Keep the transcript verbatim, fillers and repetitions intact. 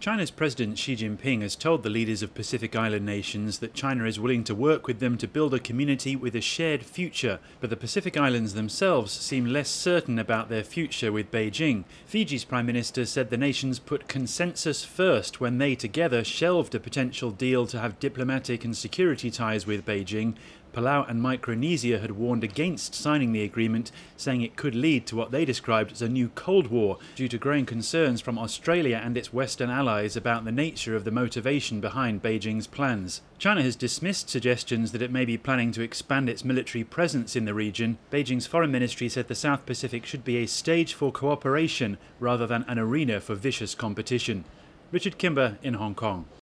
China's President Xi Jinping has told the leaders of Pacific Island nations that China is willing to work with them to build a community with a shared future, but the Pacific Islands themselves seem less certain about their future with Beijing. Fiji's Prime Minister said the nations put consensus first when they together shelved a potential deal to have diplomatic and security ties with Beijing. Palau and Micronesia had warned against signing the agreement, saying it could lead to what they described as a new Cold War due to growing concerns from Australia and its Western allies about the nature of the motivation behind Beijing's plans. China has dismissed suggestions that it may be planning to expand its military presence in the region. Beijing's foreign ministry said the South Pacific should be a stage for cooperation rather than an arena for vicious competition. Richard Kimber in Hong Kong.